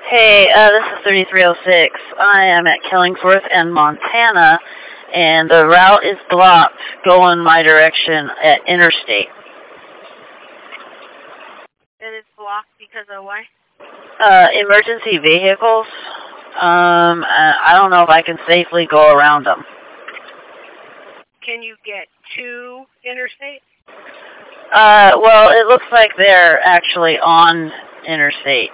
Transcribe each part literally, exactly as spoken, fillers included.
Hey, uh, this is thirty-three oh six. I am at Killingsworth in Montana, and the route is blocked going my direction at Interstate. And it's blocked because of what? Uh, emergency vehicles. Um, I don't know if I can safely go around them. Can you get to Interstate? Uh, well, it looks like they're actually on Interstate.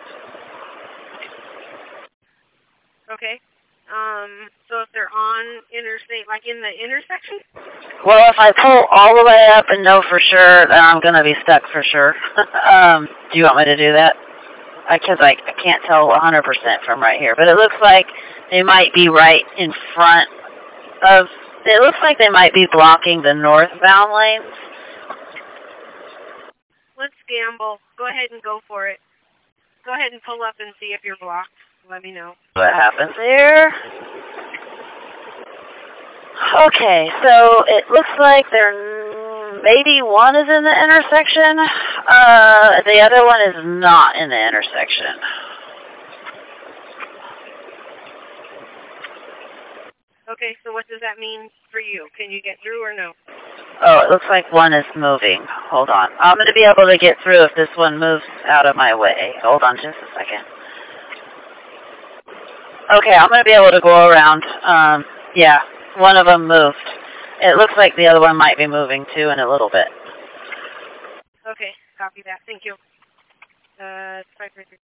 Okay. Um, so if they're on Interstate, like in the intersection? Well, if I pull all the way up and know for sure, then I'm going to be stuck for sure. um, do you want me to do that? Because I, I can't tell one hundred percent from right here. But it looks like they might be right in front of... It looks like they might be blocking the northbound lanes. Let's gamble. Go ahead and go for it. Go ahead and pull up and see if you're blocked. Let me know. What happens there? Okay, so it looks like there maybe one is in the intersection. Uh, the other one is not in the intersection. Okay, so what does that mean for you? Can you get through or no? Oh, it looks like one is moving. Hold on. I'm going to be able to get through if this one moves out of my way. Hold on just a second. Okay, I'm going to be able to go around. Um, yeah, one of them moved. It looks like the other one might be moving too in a little bit. Okay, copy that. Thank you. Uh, five, three, three.